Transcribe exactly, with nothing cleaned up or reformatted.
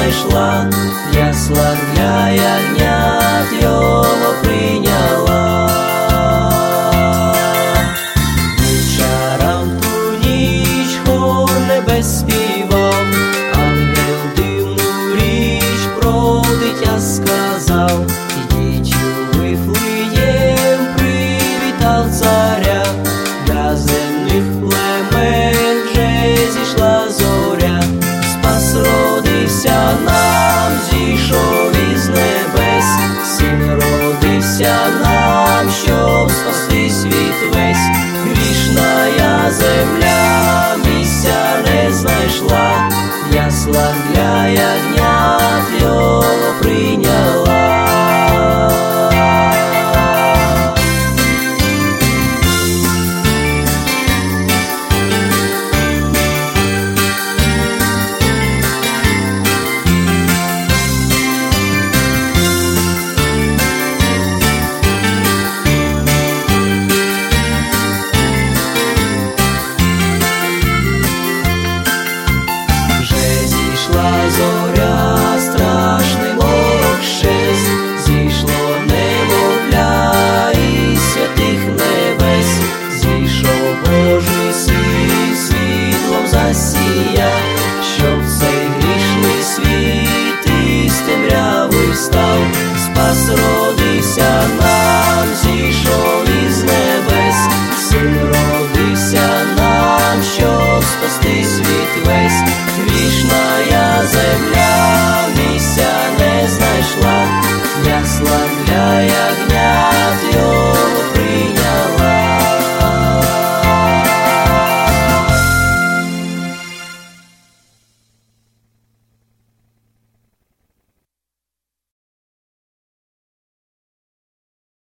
знайшла, ясла для ягнят його прийняла. Вечорам в ту ніч хор небес співав, ангел дивну річ про дитя сказав. Ідіть у Вифлеєм, привітав царя, для земних племен вже зійшла зоря. Спас родився нам, зійшов із небес, син родився нам, щоб спасти світ весь. Грішна я земля місця не знайшла, ясла для ягня